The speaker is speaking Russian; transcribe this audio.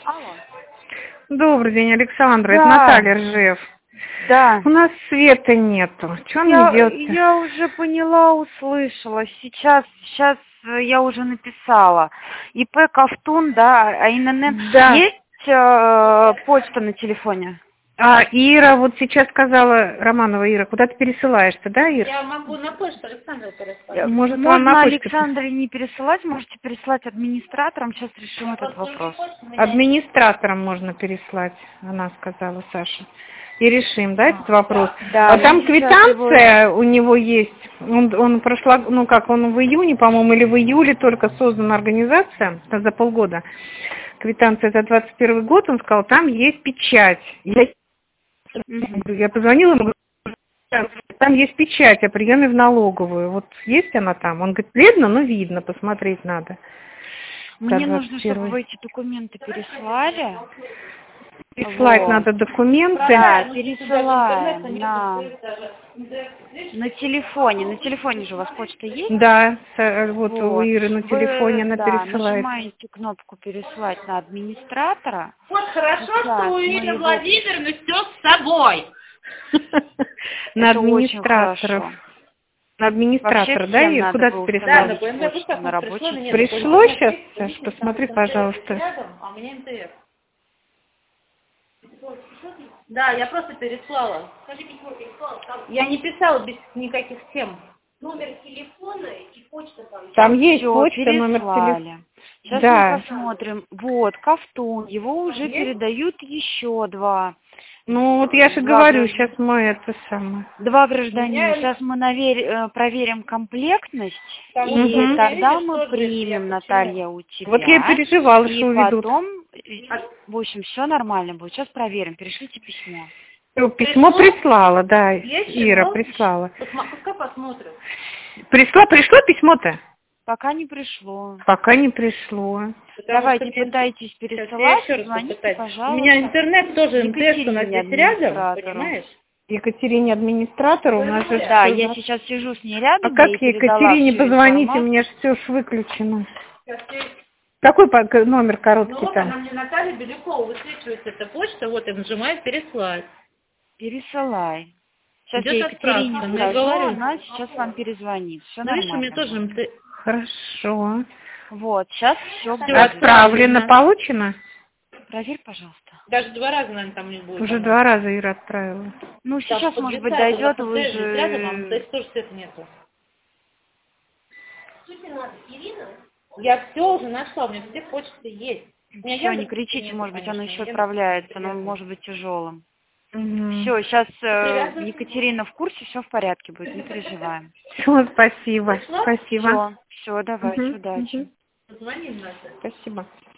Алло. Добрый день, Александра. Это Да. Наталья Ржев. Да. У нас света нету. Что мне делать? Я уже поняла, услышала. Сейчас я уже написала. ИП Ковтун, да, а ИНН. Да. Есть почта на телефоне? Ира вот сейчас сказала, Романова Ира, куда ты пересылаешь-то, да, Ира? Я могу на почту Александра переслать. Может, вам Можно на почту? Александре не пересылать, можете переслать администраторам. Сейчас решим этот вопрос. Администраторам можно переслать, она сказала, Саша. И решим, да, этот вопрос? Да, А там мы сейчас квитанция у него есть. Он он в июне, по-моему, или в июле только создана организация за полгода. Квитанция за 21 год, он сказал, там есть печать. Я позвонила ему, там есть печать о приеме в налоговую. Вот есть она там? Он говорит, бледно, но видно, посмотреть надо. Мне нужно, чтобы вы эти документы переслали. Переслать Вот. надо документы. Да, пересылаем на телефоне. На телефоне же у вас почта есть? Да, вот у Иры на Вы, телефоне она да, пересылает. нажимаете кнопку «Переслать» на администратора. Вот хорошо, Сейчас что у мы Ирины его- Владимировны все с собой. На Это очень администраторов. хорошо. На администратора, Вообще да, всем Ир? надо Куда было ты устанавливать переслала? почту на рабочий. Пришло сейчас, Саш, посмотри, пожалуйста. Рядом, а у меня МТФ. Да, я просто переслала. Я не писала без никаких тем. Номер телефона и почта там. Там есть Всё, почта, номер телефона. переслали. Сейчас Да. мы посмотрим. Вот, Ковтун, его уже передают еще два. Ну, вот я же говорю, сейчас мы это самое. Два гражданина. Сейчас мы проверим комплектность, и Мгм. тогда мы примем, Наталья, у тебя. Вот я переживала, и что уведут. потом, в общем, все нормально будет. Сейчас проверим, перешлите письмо. Письмо прислала, да, Есть Ира письмо? прислала. Пускай посмотрим. Пришло письмо-то? Пока не пришло. Пока не пришло. Давайте, пытайтесь пересылать, еще раз звоните, попытаюсь. пожалуйста. У меня интернет тоже МТС у нас Екатерине, здесь рядом, администратору. понимаешь? Екатерине администратору у нас же Да, всё я за- сейчас сижу с ней рядом. А как я ей передала Екатерине всю позвонить, у информацию. меня же все ж выключено. Какой номер Ну короткий вот там? она мне Наталья Белякова высвечивается эта почта, вот я нажимаю переслать. Пересылай. Сейчас Идет я Екатерине отправка, скажу, говорю. она сейчас вам перезвонит. Все Ну, видишь, у нормально. меня тоже МТС. Хорошо. Вот, сейчас все будет. Отправлено, получено? Проверь, пожалуйста. Даже 2 раза, наверное, там не будет. Уже 2 раза Ира отправила. Ну, Там сейчас, может быть, подвисает, дойдет, вот вы МТС здесь рядом, а же... МТС тоже света нету. Что тебе надо, Ирина? Я все уже нашла, у меня все почты есть. У меня Все, не Яндекс кричите, нету, может быть, конечно, оно еще Яндекс отправляется, но привязан. может быть тяжелым. Угу. Все, сейчас Екатерина в курсе, все в порядке будет, не переживаем. Все, спасибо. Спасибо. Все, давайте, Мгм, удачи. мгм. Позвони, Наталья. Спасибо.